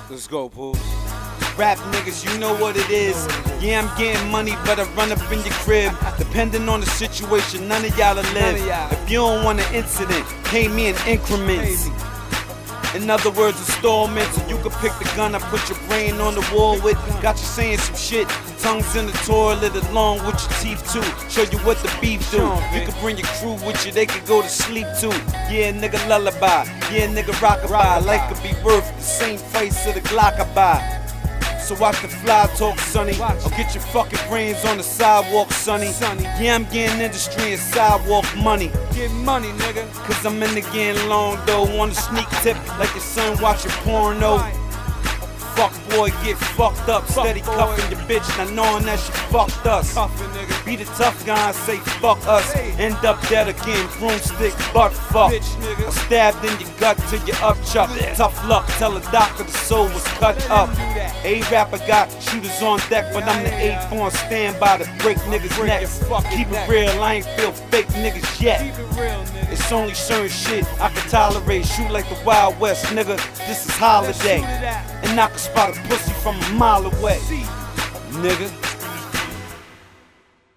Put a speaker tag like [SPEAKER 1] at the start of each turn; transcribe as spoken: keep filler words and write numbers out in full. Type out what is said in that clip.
[SPEAKER 1] Let's go, Pooh. Rap niggas, you know what it is. Yeah, I'm getting money, but I run up in your crib. Depending on the situation, none of y'all will live. If you don't want an incident, pay me in increments. In other words, installments, and you can pick the gun I put your brain on the wall with. Got you saying some shit, tongues in the toilet along with your teeth too. Show you what the beef do. You can bring your crew with you, they can go to sleep too. Yeah, nigga lullaby, yeah, nigga rockabye. Life could be worth the same price of the Glock I buy. So watch the fly talk, sonny. I'll get your fucking brains on the sidewalk, sonny. Yeah, I'm getting industry and sidewalk money. Get money, nigga. Cause I'm in the game long though. Want a sneak tip like your son watching porno. Fuck boy, get fucked up. Steady cuffing your bitch, not knowing that she fucked us. Be the tough guy and say fuck us. End up dead again, broomstick, butt fuck. Or stabbed in your gut till you up chuck. Tough luck, tell the doctor the soul was cut up. A rapper got shooters on deck, but I'm the eighth on standby to break niggas' necks. Keep it real, I ain't feel fake niggas yet. It's only certain shit I can tolerate. Shoot like the Wild West, nigga, this is holiday. And I can spot a pussy from a mile away, nigga.